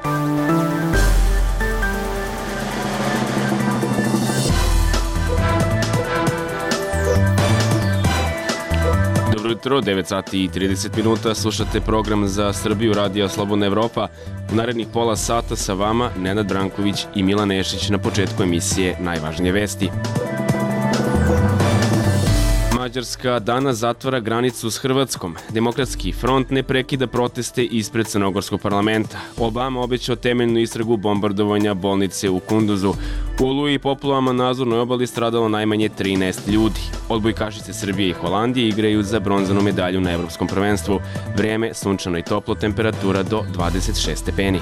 Jutro, 9 sati i 30 minuta, slušate program za Srbiju Radija Slobodna Evropa. U narednih pola sata sa vama Nenad Branković i Milan Nešić na početku emisije Najvažnije vesti. Mađarska danas zatvara granicu s Hrvatskom. Demokratski front ne prekida proteste ispred crnogorskog parlamenta. Obama obećao temeljnu istragu bombardovanja bolnice u Kunduzu. U oluji i poplavama na Azurnoj obali stradalo najmanje 13 ljudi. Odbojkašice Srbije i Holandije igraju za bronzanu medalju na Evropskom prvenstvu. Vreme sunčano i toplo, temperatura do 26 stepeni.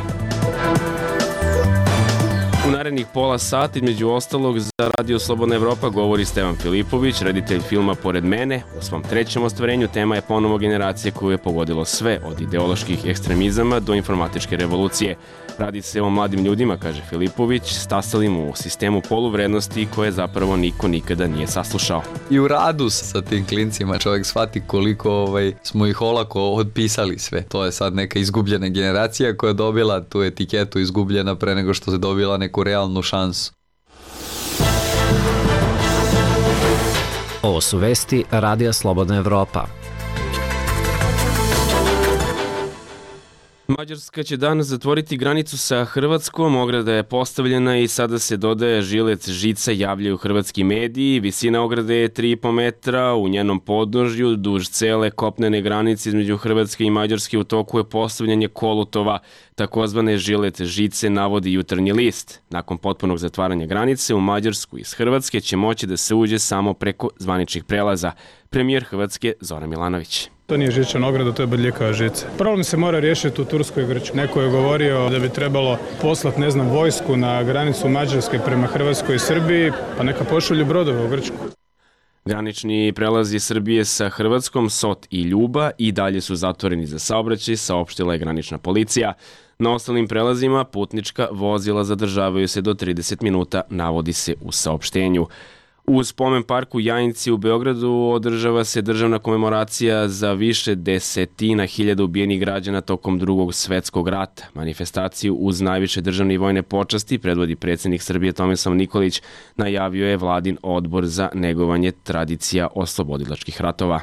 U narednih pola sata, između ostalog, za Radio Slobodna Evropa govori Stevan Filipović, reditelj filma Pored mene. U svom trećem ostvarenju tema je ponovo generacije koju je pogodilo sve, od ideoloških ekstremizama do informatičke revolucije. Radi se o mladim ljudima, kaže Filipović, stasalim u sistemu poluvrednosti koje zapravo niko nikada nije saslušao. I u radu sa tim klincima čovjek shvati koliko smo ih olako odpisali sve. To je sad neka izgubljena generacija koja je dobila tu etiketu izgubljena pre nego što se dobila neku realnu šansu. Ovo su vesti Radija Slobodna Evropa. Mađarska će danas zatvoriti granicu sa Hrvatskom, ograda je postavljena i sada se dodaje žilet žica, javljaju hrvatski mediji. Visina ograde je 3,5 metra, u njenom podnožju, duž cele kopnene granice između Hrvatske i Mađarske u toku je postavljanje kolutova, takozvane žilet žice, navodi Jutarnji list. Nakon potpunog zatvaranja granice u Mađarsku iz Hrvatske će moći da se uđe samo preko zvaničnih prelaza. Premijer Hrvatske Zoran Milanović. To nije žičana ograda, to je bodljikava žica. Problem se mora riješiti u Turskoj i Grčkoj. Neko je govorio da bi trebalo poslati, vojsku na granicu Mađarske prema Hrvatskoj i Srbiji, pa neka pošalju brodove u Grčku. Granični prelazi Srbije sa Hrvatskom, Sot i Ljuba, i dalje su zatvoreni za saobraćaj, saopštila je granična policija. Na ostalim prelazima putnička vozila zadržavaju se do 30 minuta, navodi se u saopštenju. U spomen parku Jajinci u Beogradu održava se državna komemoracija za više desetina hiljada ubijenih građana tokom Drugog svetskog rata. Manifestaciju uz najviše državne i vojne počasti predvodi predsjednik Srbije Tomislav Nikolić, najavio je Vladin odbor za negovanje tradicija oslobodilačkih ratova.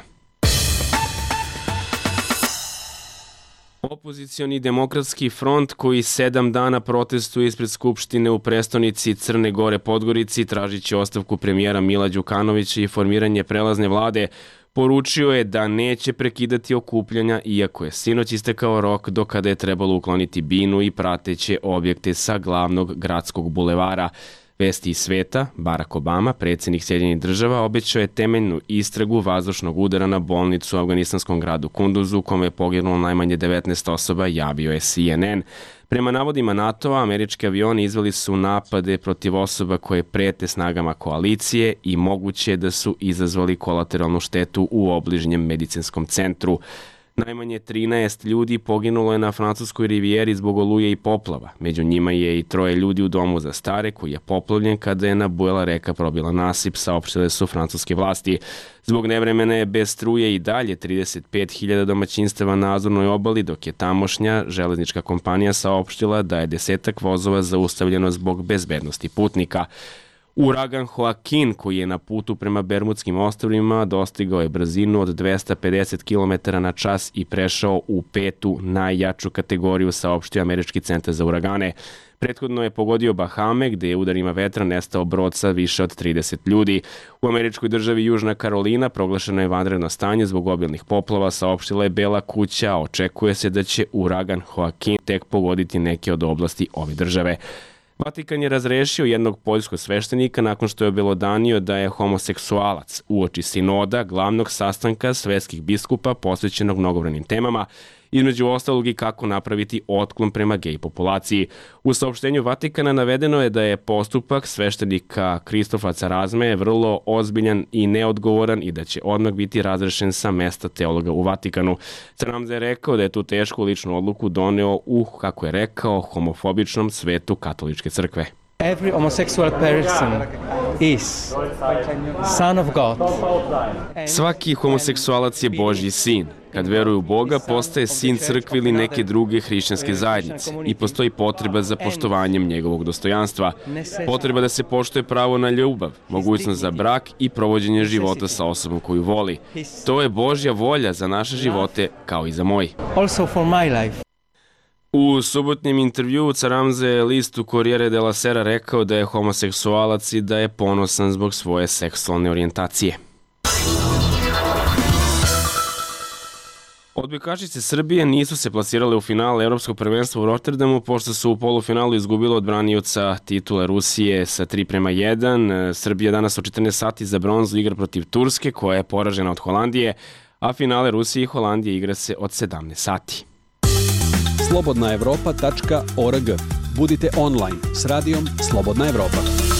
Opozicioni demokratski front koji 7 dana protestuje ispred Skupštine u prestonici Crne Gore Podgorici tražići ostavku premijera Mila Đukanovića i formiranje prelazne vlade, poručio je da neće prekidati okupljanja iako je sinoć istekao rok do kada je trebalo ukloniti binu i prateće objekte sa glavnog gradskog bulevara. Vesti iz sveta, Barack Obama, predsjednik Sjedinjenih država, obećao je temeljnu istragu vazdušnog udara na bolnicu u afganistanskom gradu Kunduzu, kome je poginulo najmanje 19 osoba, javio je CNN. Prema navodima NATO-a, američki avioni izveli su napade protiv osoba koje prete snagama koalicije i moguće da su izazvali kolateralnu štetu u obližnjem medicinskom centru. Najmanje 13 ljudi poginulo je na francuskoj rivijeri zbog oluje i poplava. Među njima je i 3 ljudi u domu za stare koji je poplavljen kada je nabujala reka probila nasip, saopštile su francuske vlasti. Zbog nevremena je bez struje i dalje 35.000 domaćinstava na Azurnoj obali, dok je tamošnja železnička kompanija saopštila da je 10 vozova zaustavljeno zbog bezbednosti putnika. Uragan Joaquin, koji je na putu prema Bermudskim ostrvima, dostigao je brzinu od 250 km na čas i prešao u 5. najjaču kategoriju, saopštio Američki centar za uragane. Prethodno je pogodio Bahame, gde je udarima vetra nestao brod sa više od 30 ljudi. U američkoj državi Južna Karolina proglašeno je vanredno stanje zbog obilnih poplava, saopštila je Bela kuća, a očekuje se da će uragan Joaquin tek pogoditi neke od oblasti ove države. Vatikan je razrešio jednog poljskog sveštenika nakon što je obelodanio da je homoseksualac uoči sinoda, glavnog sastanka svetskih biskupa posvećenog mnogobrojnim temama, između ostalog i kako napraviti otklon prema gej populaciji. U saopštenju Vatikana navedeno je da je postupak sveštenika Kristofa Carazme vrlo ozbiljan i neodgovoran i da će odmah biti razrešen sa mesta teologa u Vatikanu. Carazme je rekao da je tu tešku ličnu odluku doneo u, kako je rekao, homofobičnom svetu katoličke crkve. Every homosexual person is Son of God. Svaki homoseksualac je Božji sin. Kad veruje u Boga, postaje sin crkve ili neke druge hrišćanske zajednice i postoji potreba za poštovanjem njegovog dostojanstva. Potreba da se poštuje pravo na ljubav, mogućnost za brak i provođenje života sa osobom koju voli. To je Božja volja za naše živote, kao i za moj. Also for my life. U subotnjem intervjuu Caramza je listu Corriere della Sera rekao da je homoseksualac i da je ponosan zbog svoje seksualne orijentacije. Odbojkašice Srbije nisu se plasirale u finale Evropskog prvenstva u Rotterdamu, pošto su u polufinalu izgubile od branioca titule Rusije sa 3:1. Srbija danas u 14 sati za bronzu igra protiv Turske, koja je poražena od Holandije, a finale Rusije i Holandije igra se od 17 sati. slobodnaevropa.org. Budite online s radijom Slobodna Evropa.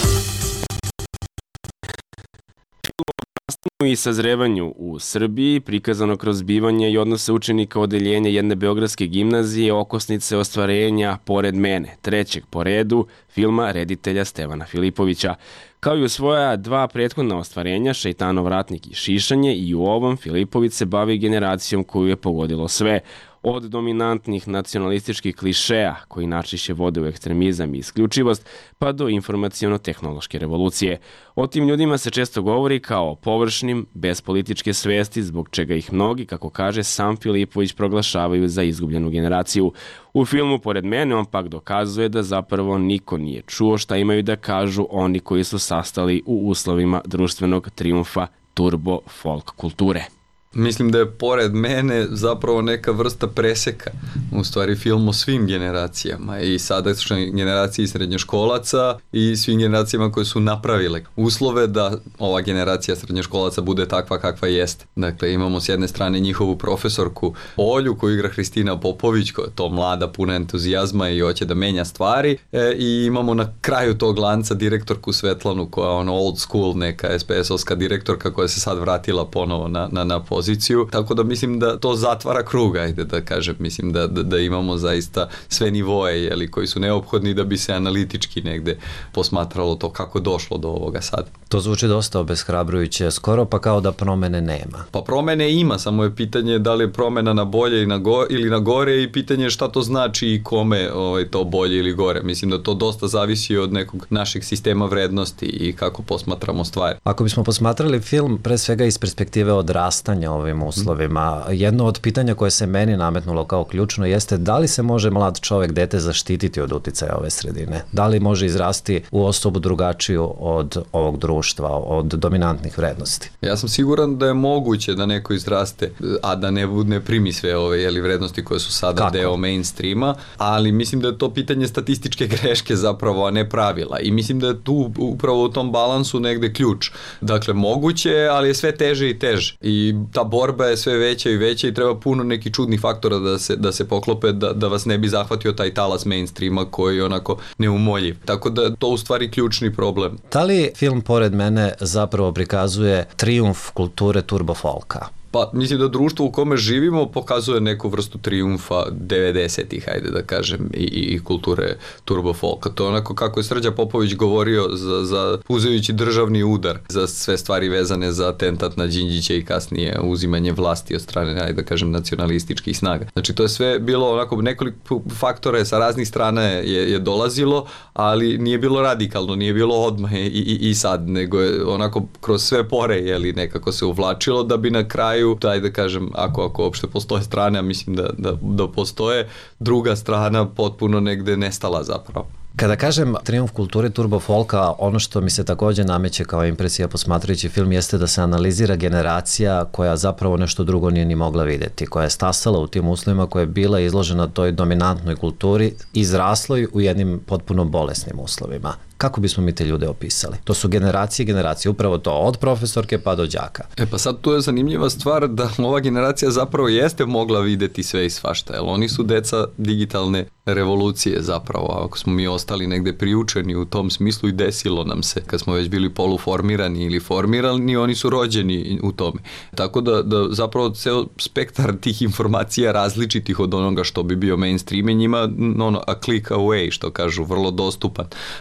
I sazrevanju u Srbiji, prikazano kroz bivanje i odnose učenika odeljenja jedne beogradske gimnazije, okosnice ostvarenja Pored mene, trećeg po redu filma reditelja Stevana Filipovića. Kao i u svoja dva prethodna ostvarenja, Šejtanov ratnik i Šišanje, i u ovom Filipović se bavi generacijom koju je pogodilo sve. Od dominantnih nacionalističkih klišeja koji najčešće vode u ekstremizam i isključivost, pa do informaciono-tehnološke revolucije. O tim ljudima se često govori kao površnim, bez političke svesti, zbog čega ih mnogi, kako kaže sam Filipović, proglašavaju za izgubljenu generaciju. U filmu Pored mene on pak dokazuje da zapravo niko nije čuo šta imaju da kažu oni koji su sastali u uslovima društvenog trijumfa turbo folk kulture. Mislim da je Pored mene zapravo neka vrsta preseka, u stvari film o svim generacijama i sadašnjoj generaciji srednjoškolaca i svim generacijama koje su napravile uslove da ova generacija srednjoškolaca bude takva kakva jeste. Dakle, imamo s jedne strane njihovu profesorku Olju koju igra Hristina Popović, koja je to mlada, puna entuzijazma i hoće da menja stvari, i imamo na kraju tog lanca direktorku Svetlanu koja je ono old school, neka SPS-ovska direktorka koja se sad vratila ponovo na poziciju, tako da mislim da to zatvara krug, ajde da kažem, mislim da imamo zaista sve nivoe, jeli, koji su neophodni da bi se analitički negde posmatralo to kako došlo do ovoga sad. To zvuči dosta obeshrabrujuće, skoro pa kao da promene nema. Pa promene ima, samo je pitanje da li je promena na bolje ili na gore i pitanje šta to znači i kome to bolje ili gore. Mislim da to dosta zavisi od nekog našeg sistema vrednosti i kako posmatramo stvari. Ako bismo posmatrali film pre svega iz perspektive odrastanja ovim uslovima, jedno od pitanja koje se meni nametnulo kao ključno jeste da li se može mlad čovek, dete, zaštititi od uticaja ove sredine? Da li može izrasti u osobu drugačiju od ovog društva, od dominantnih vrednosti? Ja sam siguran da je moguće da neko izraste, a da ne primi sve ove vrednosti koje su sada deo mainstreama, ali mislim da je to pitanje statističke greške zapravo, a ne pravila. I mislim da je tu upravo u tom balansu negde ključ. Dakle, moguće, ali je sve teže i teže. I ta borba je sve veća i veća i treba puno nekih čudnih faktora da se poklope, da vas ne bi zahvatio taj talas mainstreama koji je onako neumoljiv. Tako da to u stvari ključni problem. Da li film Pored mene zapravo prikazuje trijumf kulture turbo folka? Pa mislim da društvo u kome živimo pokazuje neku vrstu trijumfa 90-ih, ajde da kažem, i kulture turbo folka. To je onako kako je Srđa Popović govorio za uzimajući državni udar za sve stvari vezane za atentat na Đinđića i kasnije uzimanje vlasti od strane, ajde da kažem, nacionalističkih snaga. Znači to je sve bilo onako nekoliko faktora sa raznih strana je dolazilo, ali nije bilo radikalno, nije bilo odmah i sad, nego je onako kroz sve pore nekako se uvlačilo da bi na kraju, daj da kažem, ako uopšte postoje strane, a mislim da postoje, druga strana potpuno negde nestala zapravo. Kada kažem trijumf kulture turbo folka, ono što mi se takođe nameće kao impresija posmatrajući film jeste da se analizira generacija koja zapravo nešto drugo nije ni mogla videti, koja je stasala u tim uslovima, koja je bila izložena toj dominantnoj kulturi, izrasloj u jednim potpuno bolesnim uslovima. Kako bismo mi te ljude opisali? To su generacije, upravo to, od profesorke pa do đaka. Pa sad tu je zanimljiva stvar da ova generacija zapravo jeste mogla videti sve i svašta, jer oni su deca digitalne revolucije zapravo, ako smo mi ostali negde priučeni u tom smislu i desilo nam se, kad smo već bili poluformirani ili formirani, oni su rođeni u tome. Tako da zapravo ceo spektar tih informacija različitih od onoga što bi bio mainstream je njima a click away, što kažu, vrlo dostupan. Pitanje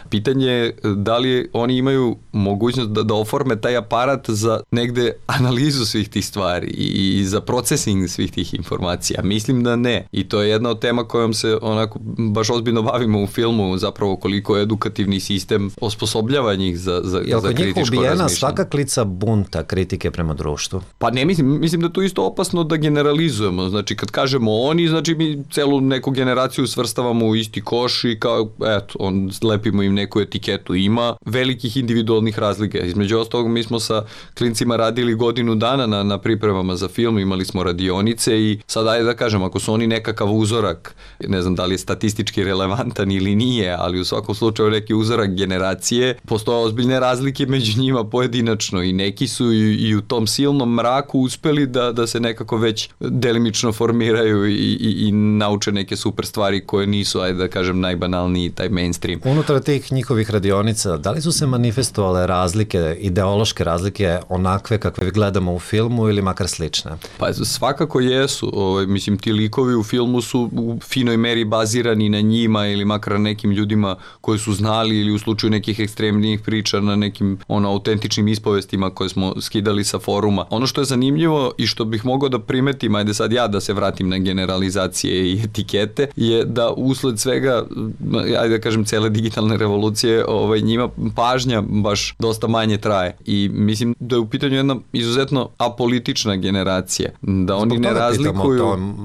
je da li oni imaju mogućnost da oforme taj aparat za negde analizu svih tih stvari i za procesing svih tih informacija. Mislim da ne. I to je jedna od tema kojom se onako baš ozbiljno bavimo u filmu, zapravo koliko je edukativni sistem osposobljava njih za kritičko razmišljanje. Je li kod njih ubijena svaka klica bunta kritike prema društvu? Pa ne mislim da je to isto opasno da generalizujemo. Znači kad kažemo oni, znači mi celu neku generaciju svrstavamo u isti koš i kao, eto, lepimo im neku etiketu. Ima velikih individualnih razlika. Između ostalog, mi smo sa klincima radili godinu dana na pripremama za film, imali smo radionice i sad ajde da kažem, ako su oni nekakav uzorak, ne znam da li je statistički relevantan ili nije, ali u svakom slučaju neki uzorak generacije, postoje ozbiljne razlike među njima pojedinačno i neki su i u tom silnom mraku uspeli da se nekako već delimično formiraju i nauče neke super stvari koje nisu, ajde da kažem, najbanalniji taj mainstream. Unutar tih njihovih radionica, da li su se manifestovale razlike, ideološke razlike onakve kakve gledamo u filmu ili makar slične? Pa svakako jesu. Mislim, ti likovi u filmu su u finoj meri bazirani na njima ili makar nekim ljudima koji su znali ili u slučaju nekih ekstremnijih priča na nekim autentičnim ispovestima koje smo skidali sa foruma. Ono što je zanimljivo i što bih mogao da primetim, ajde sad ja da se vratim na generalizacije i etikete, je da usled svega, ajde da kažem, cele digitalne revolucije, njima pažnja baš dosta manje traje. I mislim da je u pitanju jedna izuzetno apolitična generacija. Da oni ne razlikuju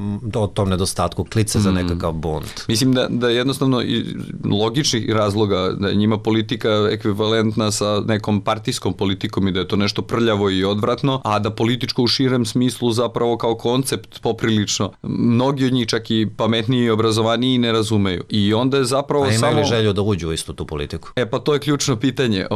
o tom nedostatku klice za nekakav bunt. Mislim da jednostavno logičnih razloga da je njima politika ekvivalentna sa nekom partijskom politikom i da je to nešto prljavo i odvratno, a da političko u širem smislu zapravo kao koncept poprilično mnogi od njih, čak i pametniji i obrazovaniji, ne razumeju. I onda je zapravo samo... A imaju li želju da uđu u istu tu politiku? Pa to je ključno pitanje.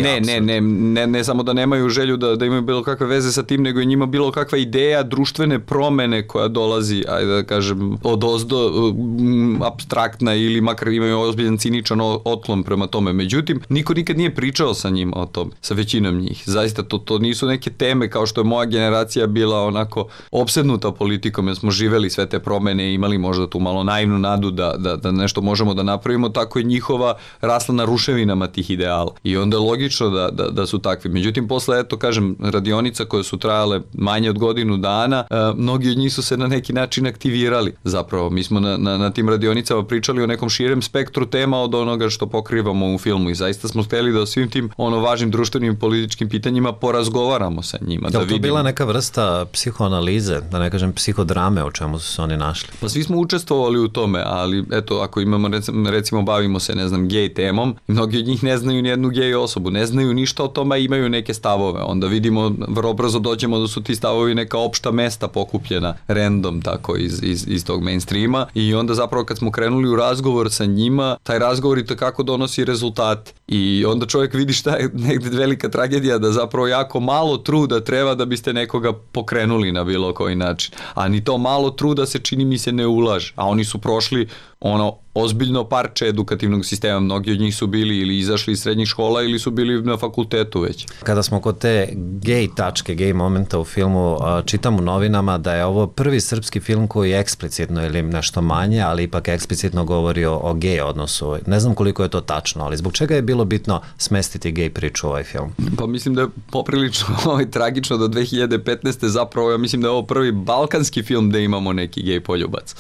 Ne samo da nemaju želju da imaju bilo kakve veze sa tim, nego je njima bilo kakva ideja društvene promene koja dolazi, ajde da kažem, odozdo apstraktna ili makar imaju ozbiljan ciničan otklon prema tome. Međutim, niko nikad nije pričao sa njima o tom, sa većinom njih. Zaista, to nisu neke teme kao što je moja generacija bila onako opsednuta politikom, jer smo živeli sve te promene i imali možda tu malo naivnu nadu da nešto možemo da napravimo, tako je njihova rasla na ruševinama tih ideala. I onda je logično da su takvi. Međutim, posle, eto, kažem, radionica koje su trajale manje od godinu dana, mnogi od njih su se na neki način aktivirali. Zapravo, mi smo na tim radionicama pričali o nekom širem spektru tema od onoga što pokrivamo u filmu i zaista smo hteli da o svim tim važnim društvenim i političkim pitanjima porazgovaramo sa njima. Je li to bila neka vrsta psihoanalize, da ne kažem psihodrame, o čemu su se oni našli? Pa svi smo učestvovali u tome, ali eto, ako imamo, recimo, bavimo se, ne znam, gej temom, mnogi od njih ne znaju nijednu gej osobu, ne znaju ništa o tome, a imaju neke stavove. Onda vidimo, vrlo brzo dođemo da su ti stavovi neka opšta mesta pokupljena random, tako, iz tog mainstreama i onda zapravo kad smo krenuli u razgovor sa njima, taj razgovor i takako donosi rezultate. I onda čovjek vidi šta je negde velika tragedija, da zapravo jako malo truda treba da biste nekoga pokrenuli na bilo koji način. A ni to malo truda se, čini mi se, ne ulaže. A oni su prošli ozbiljno parče edukativnog sistema. Mnogi od njih su bili ili izašli iz srednjih škola ili su bili na fakultetu već. Kada smo kod te gej tačke, gej momenta u filmu, čitam u novinama da je ovo prvi srpski film koji eksplicitno ili nešto manje, ali ipak eksplicitno govori o gej odnosu. Ne znam koliko je to tačno, ali zbog čega je bilo bitno smestiti gej priču u ovaj film? Pa mislim da je poprilično tragično da 2015. zapravo, ja mislim da je ovo prvi balkanski film gde imamo neki gej poljubac.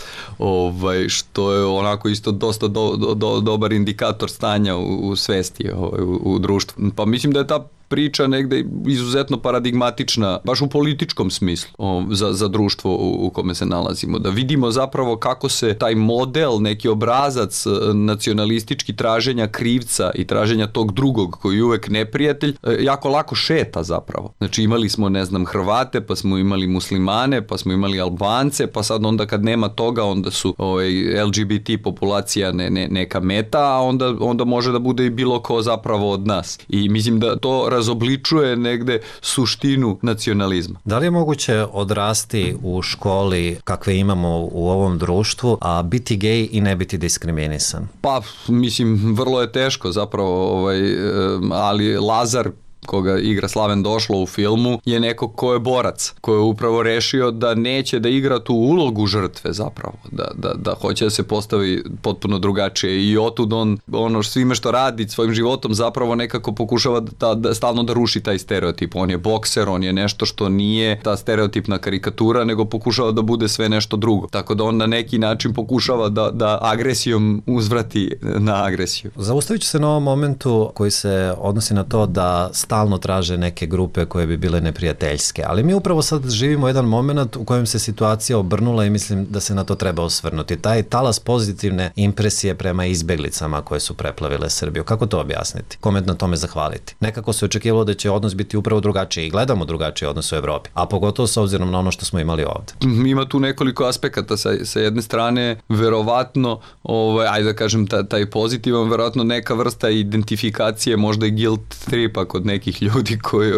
Što je onako isto dosta dobar indikator stanja u svesti, u društvu. Pa mislim da je ta priča negde izuzetno paradigmatična, baš u političkom smislu za društvo u kome se nalazimo. Da vidimo zapravo kako se taj model, neki obrazac nacionalistički traženja krivca i traženja tog drugog koji je uvek neprijatelj, jako lako šeta zapravo. Znači imali smo, ne znam, Hrvate, pa smo imali muslimane, pa smo imali Albance, pa sad onda kad nema toga, onda su LGBT populacija neka meta, a onda može da bude i bilo ko zapravo od nas. I mislim da to razobličuje negde suštinu nacionalizma. Da li je moguće odrasti u školi kakve imamo u ovom društvu, a biti gej i ne biti diskriminisan? Pa, mislim, vrlo je teško zapravo, ali Lazar koga igra Slaven Došlo u filmu, je neko ko je borac, ko je upravo rešio da neće da igra tu ulogu žrtve zapravo, da hoće da se postavi potpuno drugačije i otud on svime što radi svojim životom zapravo nekako pokušava da stalno da ruši taj stereotip. On je bokser, on je nešto što nije ta stereotipna karikatura, nego pokušava da bude sve nešto drugo. Tako da on na neki način pokušava da agresijom uzvrati na agresiju. Zaustavit ću se na ovom momentu koji se odnosi na to da stalno traže neke grupe koje bi bile neprijateljske, ali mi upravo sad živimo jedan moment u kojem se situacija obrnula i mislim da se na to treba osvrnuti. Taj talas pozitivne impresije prema izbeglicama koje su preplavile Srbiju. Kako to objasniti? Kome na tome zahvaliti? Nekako se očekivalo da će odnos biti upravo drugačiji i gledamo drugačiji odnos u Evropi, a pogotovo s obzirom na ono što smo imali ovde. Ima tu nekoliko aspekata. Sa jedne strane, verovatno, ajde da kažem, taj pozitivan, verovatno neka vrsta identifikacije, možda i guilt tripa kod nekih ljudi koji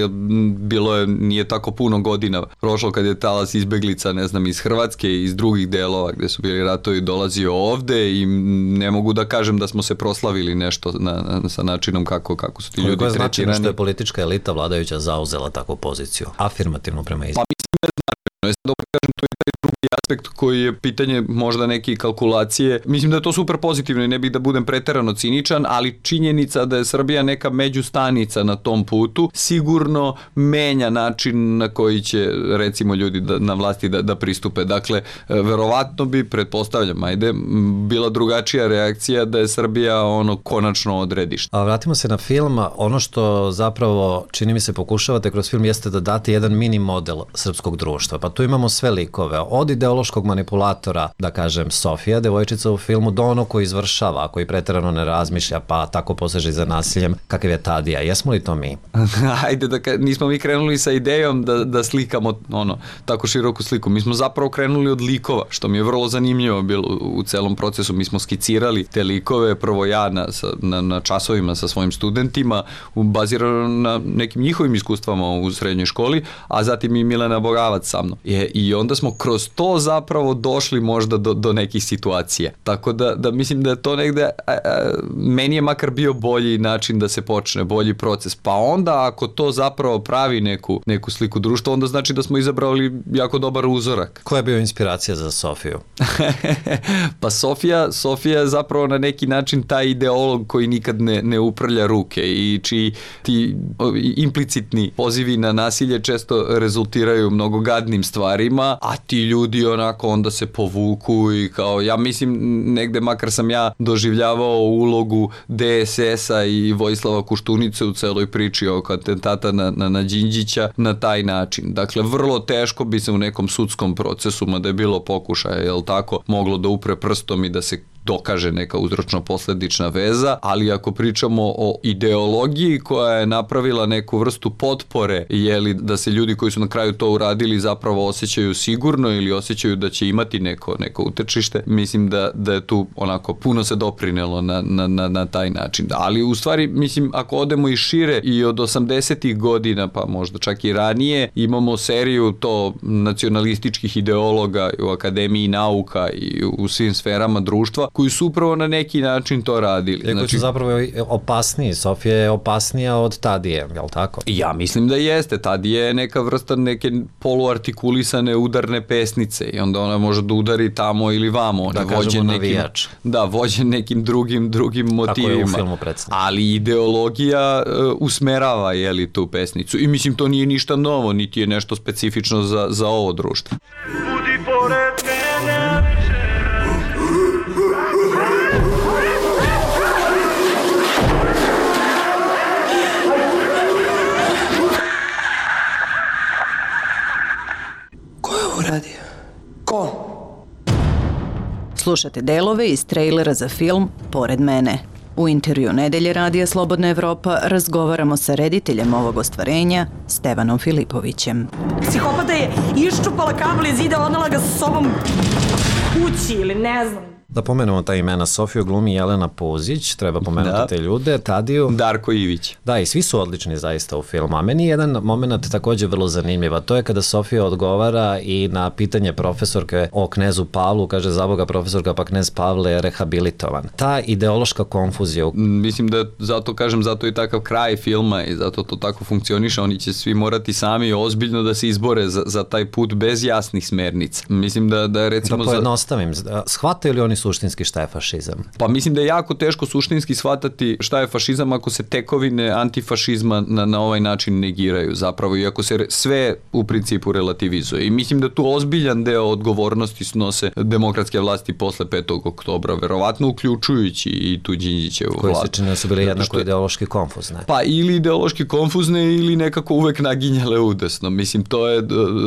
nije tako puno godina prošlo kad je talas izbeglica, ne znam, iz Hrvatske i iz drugih delova gde su bili ratovi dolazio ovde i ne mogu da kažem da smo se proslavili nešto sa načinom kako su ti ljudi tretirani. Koliko je značajno što je politička elita vladajuća zauzela takvu poziciju, afirmativno prema izbjeglica? Pa mislim da je značajno. Da kažem, to je taj drugi aspekt koji je pitanje možda neke kalkulacije. Mislim da je to super pozitivno i ne bih da budem preterano ciničan, ali činjenica da je Srbija neka međustanica na tom putu sigurno menja način na koji će, recimo, ljudi na vlasti da pristupe. Dakle, verovatno bi, pretpostavljam, bila drugačija reakcija da je Srbija konačno odredište. A vratimo se na film. Ono što zapravo, čini mi se, pokušavate kroz film jeste da date jedan mini model srpskog društva. Pa tu imamo sve likove, od ideološkog manipulatora, da kažem, Sofija, devojčica u filmu, do ono koji izvršava, koji preterano ne razmišlja, pa tako poseže za nasiljem, kakav je Tadija. Jesmo li to mi? Ajde, nismo mi krenuli sa idejom da slikamo tako široku sliku. Mi smo zapravo krenuli od likova, što mi je vrlo zanimljivo bilo u celom procesu. Mi smo skicirali te likove, prvo ja na časovima sa svojim studentima, bazirano na nekim njihovim iskustvama u srednjoj školi, a zatim i Milena Bogavac sa mnom. I onda smo kroz to zapravo došli možda do nekih situacija. Tako da mislim da je to negde, meni je makar bio bolji način da se počne, bolji proces. Pa onda ako to zapravo pravi neku sliku društva, onda znači da smo izabrali jako dobar uzorak. Koja je bio inspiracija za Sofiju? Pa Sofija je zapravo na neki način taj ideolog koji nikad ne uprlja ruke i čiji ti implicitni pozivi na nasilje često rezultiraju mnogo gadnim stvarima, a ti ljudi onda se povuku i kao, ja mislim, negde makar sam ja doživljavao ulogu DSS-a i Vojislava Koštunice u celoj priči oko atentata na Đinđića na taj način. Dakle, vrlo teško bi se u nekom sudskom procesu, mada je bilo pokušaja, moglo da upre prstom i da se dokaže neka uzročno-posledična veza, ali ako pričamo o ideologiji koja je napravila neku vrstu potpore, da se ljudi koji su na kraju to uradili zapravo osjećaju sigurno ili osjećaju da će imati neko utečište, mislim da je tu puno se doprinelo na taj način. Ali u stvari, mislim, ako odemo i šire i od 80-ih godina, pa možda čak i ranije, imamo seriju to nacionalističkih ideologa u Akademiji nauka i u svim sferama društva, koji su upravo na neki način to radili. Koji su zapravo opasniji. Sofija je opasnija od Tadije, je li tako? Ja mislim da jeste. Tadija je neka vrsta neke poluartikulisane udarne pesnice i onda ona može da udari tamo ili vamo. Da kažemo navijač. Da, vođen nekim drugim motivima. Kako je u filmu predstavljeno. Ali ideologija usmerava tu pesnicu. I mislim, to nije ništa novo, niti je nešto specifično za ovo društvo. Budi pored mene. Ko? Slušate delove iz trejlera za film Pored mene. U intervju Nedelje radija Slobodna Evropa razgovaramo sa rediteljem ovog ostvarenja, Stevanom Filipovićem. Psihopata je iščupala kabel iz zida, odnela ga sa sobom kući ili ne znam. Da pomenemo ta imena, Sofiju glumi Jelena Puzić, treba pomenuti te ljude, Tadiju. Darko Ivić. Da, i svi su odlični zaista u filmu, a meni je jedan moment takođe vrlo zanimljiv, a to je kada Sofija odgovara i na pitanje profesorke o knezu Pavlu, kaže zaboga profesorka, pa knez Pavle je rehabilitovan. Ta ideološka konfuzija. Mislim da zato i takav kraj filma i zato to tako funkcioniše, oni će svi morati sami ozbiljno da se izbore za taj put bez jasnih smernica. Mislim da recimo... Da pojednostavim, shvataju li oni suštinski šta je fašizam? Pa mislim da je jako teško suštinski shvatati šta je fašizam ako se tekovine antifašizma na ovaj način negiraju zapravo, iako se sve u principu relativizuje. I mislim da tu ozbiljan deo odgovornosti snose demokratske vlasti posle 5. oktobra, verovatno uključujući i tu Đinđićevu vladu. Koji se čini da su bili jednako ideološki konfuzne. Pa ili ideološki konfuzne ili nekako uvek naginjale udesno. Mislim, to je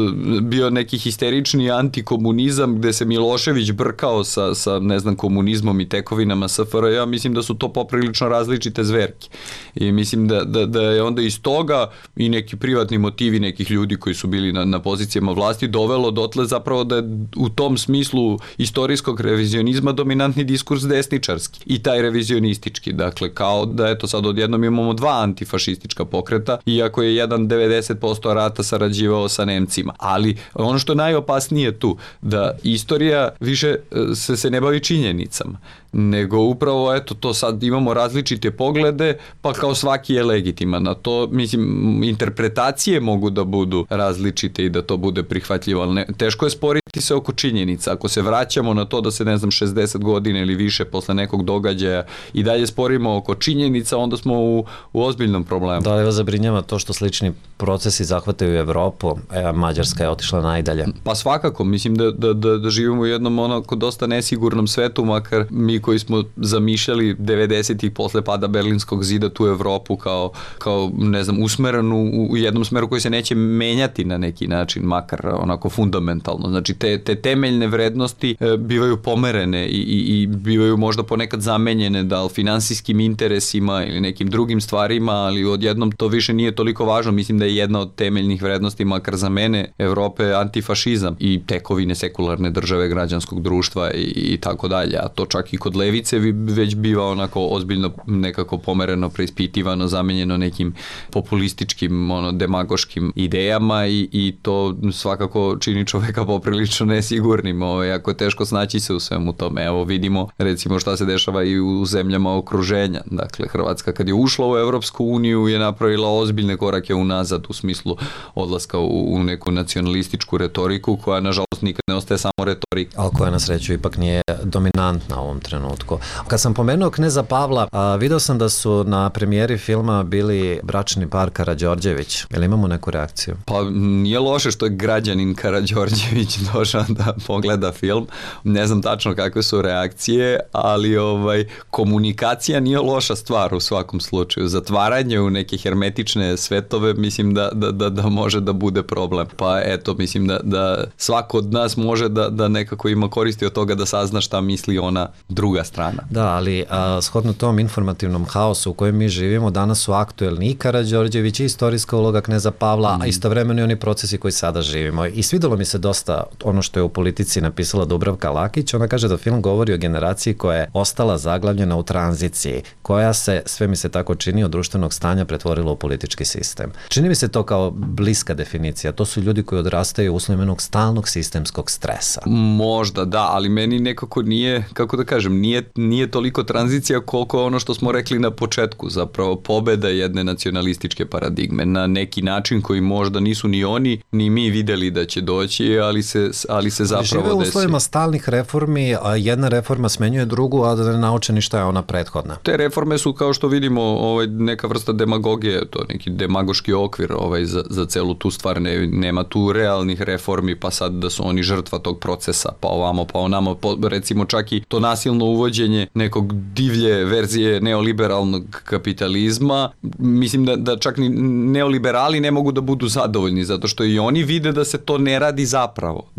bio neki histerični antikomunizam gde se Milošević brkao sa ne znam, komunizmom i tekovinama SFRJ. Ja mislim da su to poprilično različite zverke. I mislim da je onda iz toga i neki privatni motivi nekih ljudi koji su bili na pozicijama vlasti dovelo dotle zapravo da je u tom smislu istorijskog revizionizma dominantni diskurs desničarski i taj revizionistički. Dakle, kao da eto sad odjednom imamo dva antifašistička pokreta, iako je jedan 90% rata sarađivao sa Nemcima. Ali ono što je najopasnije tu, da istorija više se ne bavi činjenicama, nego upravo eto to sad imamo različite poglede, pa kao svaki je legitiman. Na to, mislim, interpretacije mogu da budu različite i da to bude prihvatljivo, ali teško je sporiti se oko činjenica. Ako se vraćamo na to da se, ne znam, 60 godina ili više posle nekog događaja i dalje sporimo oko činjenica, onda smo u ozbiljnom problemu. Da li vas zabrinjava to što slični procesi zahvataju Evropu? Mađarska je otišla najdalje. Pa svakako, mislim da živimo u jednom onako dosta nesigurnom svetu, makar mi koji smo zamišljali 90-ih posle pada Berlinskog zida tu Evropu kao ne znam, usmerenu u jednom smeru koji se neće menjati na neki način, makar onako fundamentalno. Znači te temeljne vrednosti bivaju pomerene i bivaju možda ponekad zamenjene da li finansijskim interesima ili nekim drugim stvarima, ali odjednom to više nije toliko važno. Mislim da je jedna od temeljnih vrednosti, makar za mene, Evrope antifašizam i tekovine sekularne države, građanskog društva i tako dalje. A to čak i kod levice već biva onako ozbiljno nekako pomereno, preispitivano, zamenjeno nekim populističkim, demagoškim idejama i to svakako čini čoveka poprilično nesigurnim. Jako je teško snaći se u svemu tome. Evo vidimo recimo šta se dešava i u zemljama okruženja. Dakle, Hrvatska kad je ušla u Evropsku uniju je napravila ozbiljne korake unazad u smislu odlaska u neku nacionalističku retoriku koja nažalost nikad ne ostaje samo retorika. Ali koja na sreću ipak nije dominantna u ovom trenutku. Kad sam pomenuo kneza Pavla, video sam da su na premijeri filma bili bračni par Karađorđević. Jel imamo neku reakciju? Pa nije loše što je građanin Karađorđević došao da pogleda film. Ne znam tačno kakve su reakcije, ali komunikacija nije loša stvar u svakom slučaju. Zatvaranje u neke hermetične svetove mislim da može da bude problem. Pa eto, mislim da svako od nas može da nekako ima koristi od toga da sazna šta misli ona druga strana. Da, ali shodno tom informativnom haosu u kojem mi živimo, danas su aktuelni i Karađorđević i istorijska uloga kneza Pavla, a istovremeno i oni procesi koji sada živimo. I svidelo mi se dosta ono što je u Politici napisala Dubravka Lakić. Ona kaže da film govori o generaciji koja je ostala zaglavljena u tranziciji, koja se, sve mi se tako čini, od društvenog stanja pretvorila u politički sistem. Čini mi se to kao bliska definicija. To su ljudi koji odrastaju u uslovima jednog stalnog sistemskog stresa. Možda, da, ali meni nekako nije, kako da kažem, nije toliko tranzicija koliko ono što smo rekli na početku, zapravo pobeda jedne nacionalističke paradigme na neki način koji možda nisu ni oni ni mi videli da će doći, ali se zapravo desi. Žive u uslovima stalnih reformi, a jedna reforma smenjuje drugu, a da ne nauče ni šta je ona prethodna. Te reforme su, kao što vidimo, neka vrsta demagogije, to neki demagoški okvir za celu tu stvar. Nema tu realnih reformi, pa sad da su oni žrtva tog procesa, pa ovamo, pa onamo, recimo čak i to nasilno uvođenje nekog divlje verzije neoliberalnog kapitalizma. Mislim da čak ni neoliberali ne mogu da budu zadovoljni, zato što i oni vide da se to ne radi zapravo,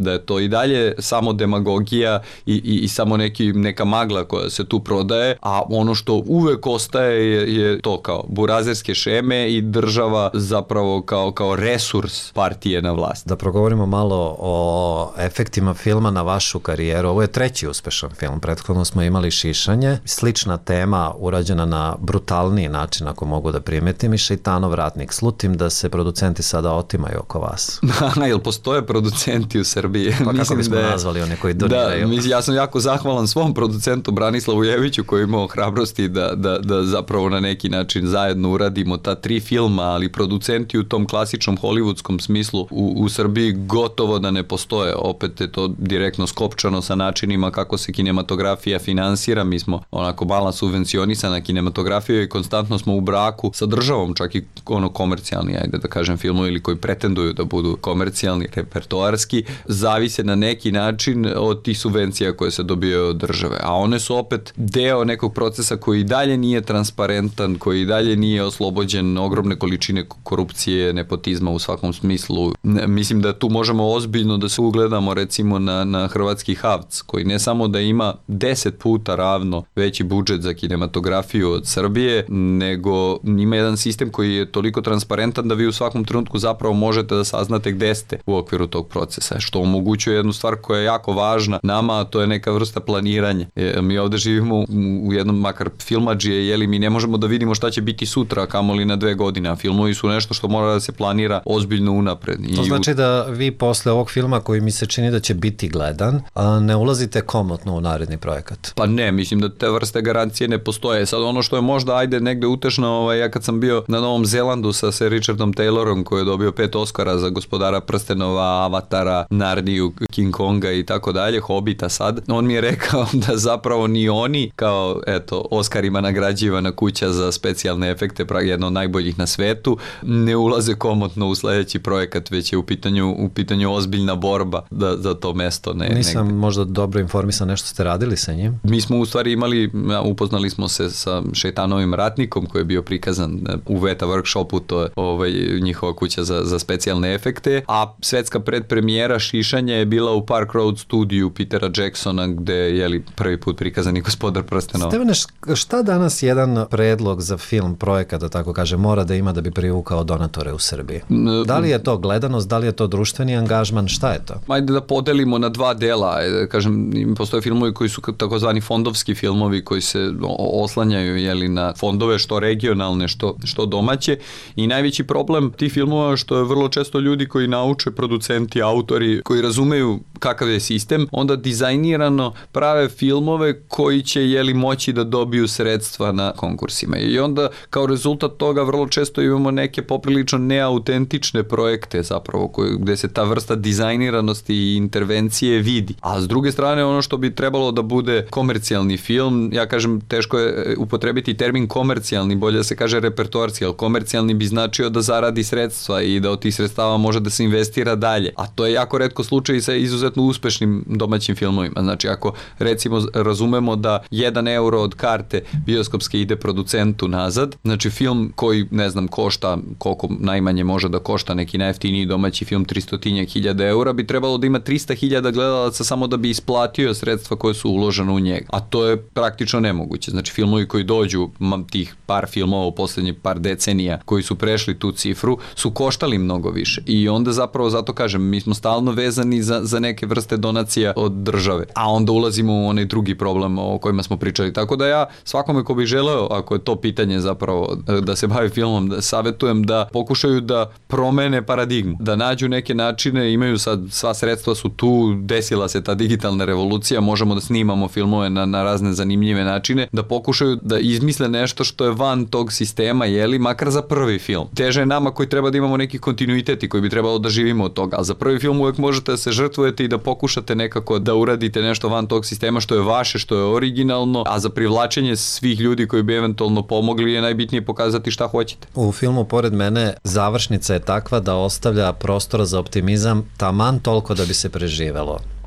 da je to i dalje samo demagogija i samo neka magla koja se tu prodaje, a ono što uvek ostaje je to kao burazerske šeme i država zapravo kao resurs partije na vlasti. Da progovorimo malo o efektima filma na vašu karijeru. Ovo je treći uspešan film. Prethodno smo imali Šišanje. Slična tema urađena na brutalniji način, ako mogu da primetim, i Šeitanov ratnik. Slutim da se producenti sada otimaju oko vas. Jel postoje producenti u Srbiji? Pa kako bismo nazvali one koji doniraju? Ja sam jako zahvalan svom producentu Branislavu Jeviću koji je imao hrabrosti da zapravo na neki način zajedno uradimo ta 3 filma, ali producenti u tom klasičnom hollywoodskom smislu u Srbiji gotovo da ne postoje. Opet je to direktno skopčano sa načinima kako se kinematografija finansira. Mi smo onako malo subvencionisana kinematografija i konstantno smo u braku sa državom, čak i komercijalni, ajde da kažem, filmovi ili koji pretenduju da budu komercijalni, repertoarski, zavise na neki način od tih subvencija koje se dobijaju od države. A one su opet deo nekog procesa koji i dalje nije transparentan, koji i dalje nije oslobođen ogromne količine korupcije, nepotizma u svakom smislu. Mislim da tu možemo ozbiljno da se ugledamo recimo na hrvatski HAVC, koji ne samo da ima 10 puta ravno veći budžet za kinematografiju od Srbije, nego ima jedan sistem koji je toliko transparentan da vi u svakom trenutku zapravo možete da saznate gde ste u okviru tog procesa, što omogućuje jednu stvar koja je jako važna nama, a to je neka vrsta planiranja. Mi ovde živimo u jednom makar filmadžije, mi ne možemo da vidimo šta će biti sutra, a kamoli na 2 godine, a filmovi su nešto što mora da se planira ozbiljno unapred. To znači da vi posle ovog filma, koji mi se čini da će biti gledan, ne ulazite komotno u naredni projekat? Pa ne, mislim da te vrste garancije ne postoje. Sad ono što je možda negde utešno, ja kad sam bio na Novom Zelandu sa Richardom Taylorom, koji je dobio 5 Oscara za Gospodara prstenova, Avatara, Narniju, King Konga i tako dalje, Hobita sad, on mi je rekao da zapravo ni oni, kao Oscarima nagrađivana kuća za specijalne efekte, jedna od najboljih na svetu, ne ulaze komotno u sledeći projekat, već je u pitanju ozbiljna borba za to mesto. Nisam možda dobro informisan, nešto ste radili sa njim? Mi smo u stvari upoznali smo se sa Šeitanovim ratnikom koji je bio prikazan u Veta Workshopu, to je njihova kuća za specijalne efekte, a svetska predpremijera Šišanja je bila u Park Road studiju Petera Jacksona, gde je prvi put prikazani Gospodar prstenova. Stevane, šta danas jedan predlog za film, projekat, da tako kaže, mora da ima da bi privukao donatore u Srbiji? Da li je to gledanost, da li je to društveni angažman, šta je to? Ajde da podelimo na 2 dela. Kažem, postoje filmovi koji su takozvani fondovski filmovi koji se oslanjaju na fondove, što regionalne, što domaće, i najveći problem tih filmova što je vrlo često ljudi koji nauče, producenti, autori, koji razumeju kakav je sistem, onda dizajnirano prave filmove koji će moći da dobiju sredstva na konkursima. I onda kao rezultat toga vrlo često imamo neke poprilično neautentične projekte zapravo, gde se ta vrsta dizajniranosti i intervencije vidi. A s druge strane, ono što bi trebalo da bude komercijalni film, ja kažem, teško je upotrebiti termin komercijalni, bolje da se kaže repertoarski, ali komercijalni bi značio da zaradi sredstva i da od tih sredstava može da se investira dalje. A to je jako retko slučaj sa izuzetno uspešnim domaćim filmovima. Znači, ako recimo razumemo da 1 euro od karte bioskopske ide producentu nazad, znači film koji, ne znam, košta koliko najmanje može da košta neki najjeftiniji domaći film 300.000 eura, bi trebalo da ima 300.000 gledalaca samo da bi isplatio sredstva koje su uložene u njega. A to je praktično nemoguće. Znači, filmovi koji dođu, tih par filmova u poslednjih par decenija koji su prešli tu cifru, su koštali mnogo više. I onda zapravo, zato kažem, mi smo stalno vezani za neke vrste donacija od države. A onda ulazimo u onaj drugi problem o kojima smo pričali. Tako da ja svakome ko bi želeo, ako je to pitanje zapravo da se bavi filmom, da savetujem da pokušaju da promene paradigmu, da nađu neke načine, imaju sad, sva sredstva su tu, desila se ta digitalna revolucija, možemo da snimamo filmove na razne zanimljive načine, da pokušaju da izmisle nešto što je van tog sistema, makar za prvi film. Teže je nama koji treba da imamo neki kontinuitet i koji bi trebalo da živimo od toga, a za prvi film uvek možete da se žrtvujete i da pokušate nekako da uradite nešto van tog sistema što je vaše, što je originalno, a za privlačenje svih ljudi koji bi eventualno pomogli je najbitnije pokazati šta hoćete. U filmu Pored mene završnica je takva da ostavlja prostora za optimizam taman toliko da bi se preživelo.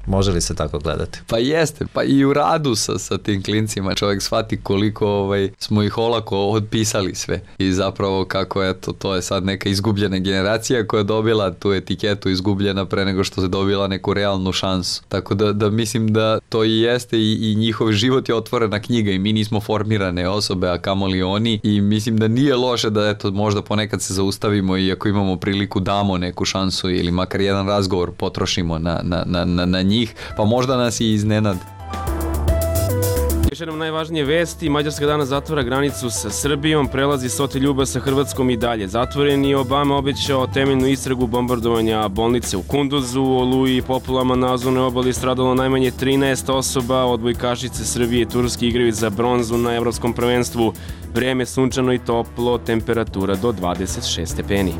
Može li se tako gledati? Pa jeste, pa i u radu sa tim klincima čovjek shvati koliko smo ih olako otpisali sve i zapravo kako eto, to je sad neka izgubljena generacija koja je dobila tu etiketu izgubljena pre nego što se dobila neku realnu šansu. Tako da mislim da to i jeste i njihov život je otvorena knjiga i mi nismo formirane osobe, a kamoli oni, i mislim da nije loše da eto možda ponekad se zaustavimo i ako imamo priliku damo neku šansu ili makar jedan razgovor potrošimo na njih, pa možda nas i iznenade. Još jednom najvažnije vesti, Mađarska danas zatvara granicu sa Srbijom, prelazi Sote Ljuba sa Hrvatskom i dalje zatvoren i Obama obećao temeljnu istragu bombardovanja bolnice u Kunduzu, u Oluji i poplavama na Azovnoj obali stradalo najmanje 13 osoba, odbojkašice Srbije i Turske igraju za bronzu na evropskom prvenstvu, vreme sunčano i toplo, temperatura do 26 stepeni.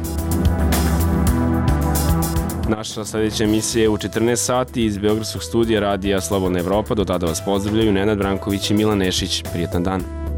Naša sljedeća emisija je u 14 sati iz Beogradskog studija radija Slobodna Evropa. Do tada vas pozdravljaju Nenad Branković i Milan Nešić. Prijetan dan.